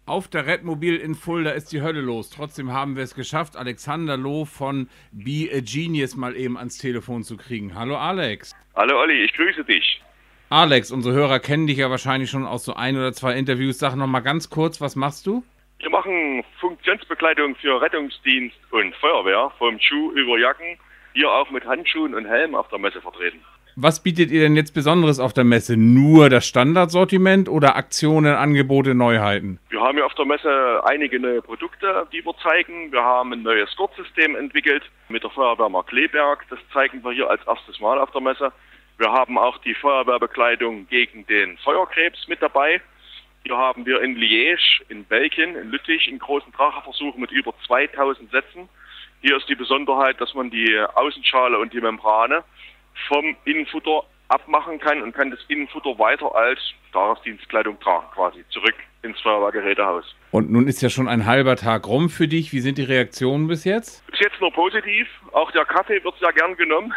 Auf der Redmobil in Fulda ist die Hölle los. Trotzdem haben wir es geschafft, Alexander Loh von Be a Genius mal eben ans Telefon zu kriegen. Hallo Alex. Hallo Olli, ich grüße dich. Alex, unsere Hörer kennen dich ja wahrscheinlich schon aus so ein oder zwei Interviews. Sag noch mal ganz kurz, was machst du? Wir machen Funktionsbekleidung für Rettungsdienst und Feuerwehr, vom Schuh über Jacken, hier auch mit Handschuhen und Helm auf der Messe vertreten. Was bietet ihr denn jetzt Besonderes auf der Messe? Nur das Standardsortiment oder Aktionen, Angebote, Neuheiten? Wir haben hier auf der Messe einige neue Produkte, die wir zeigen. Wir haben ein neues Gurtsystem entwickelt mit der Feuerwehr Markkleeberg. Das zeigen wir hier als erstes Mal auf der Messe. Wir haben auch die Feuerwehrbekleidung gegen den Feuerkrebs mit dabei. Hier haben wir in Liège, in Belgien, in Lüttich einen großen Dracheversuch mit über 2000 Sätzen. Hier ist die Besonderheit, dass man die Außenschale und die Membrane vom Innenfutter abmachen kann und kann das Innenfutter weiter als Tagesdienstkleidung tragen, quasi zurück ins Feuerwehrgerätehaus. Und nun ist ja schon ein halber Tag rum für dich. Wie sind die Reaktionen bis jetzt? Bis jetzt nur positiv. Auch der Kaffee wird sehr gern genommen.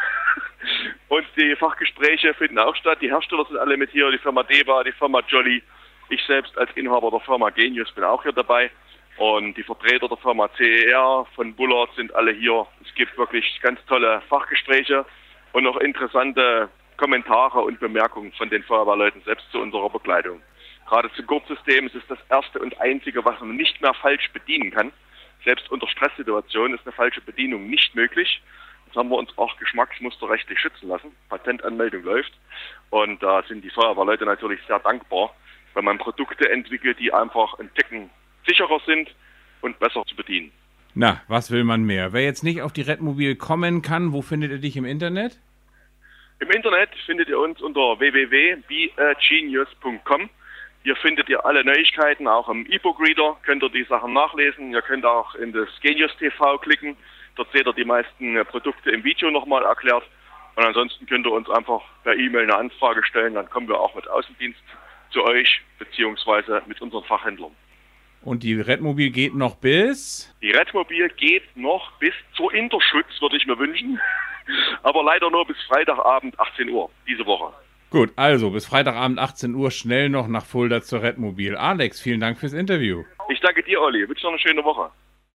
Und die Fachgespräche finden auch statt. Die Hersteller sind alle mit hier, die Firma Deva, die Firma Jolly. Ich selbst als Inhaber der Firma Genius bin auch hier dabei. Und die Vertreter der Firma CER von Bullard sind alle hier. Es gibt wirklich ganz tolle Fachgespräche und noch interessante Kommentare und Bemerkungen von den Feuerwehrleuten selbst zu unserer Bekleidung. Gerade zum Gurtsystem ist es das erste und einzige, was man nicht mehr falsch bedienen kann. Selbst unter Stresssituationen ist eine falsche Bedienung nicht möglich. Das haben wir uns auch geschmacksmusterrechtlich schützen lassen. Patentanmeldung läuft. Und da sind die Feuerwehrleute natürlich sehr dankbar, wenn man Produkte entwickelt, die einfach ein Ticken sicherer sind und besser zu bedienen. Na, was will man mehr? Wer jetzt nicht auf die Redmobil kommen kann, wo findet ihr dich im Internet? Im Internet findet ihr uns unter www.beagenius.com. Hier findet ihr alle Neuigkeiten, auch im E-Book-Reader könnt ihr die Sachen nachlesen. Ihr könnt auch in das Genius TV klicken. Dort seht ihr die meisten Produkte im Video nochmal erklärt. Und ansonsten könnt ihr uns einfach per E-Mail eine Anfrage stellen. Dann kommen wir auch mit Außendienst zu euch, beziehungsweise mit unseren Fachhändlern. Und die Redmobil geht noch bis? Die Redmobil geht noch bis zur Interschutz, würde ich mir wünschen. Aber leider nur bis Freitagabend 18 Uhr, diese Woche. Gut, also bis Freitagabend 18 Uhr schnell noch nach Fulda zur Redmobil. Alex, vielen Dank fürs Interview. Ich danke dir, Olli. Wünsche noch eine schöne Woche.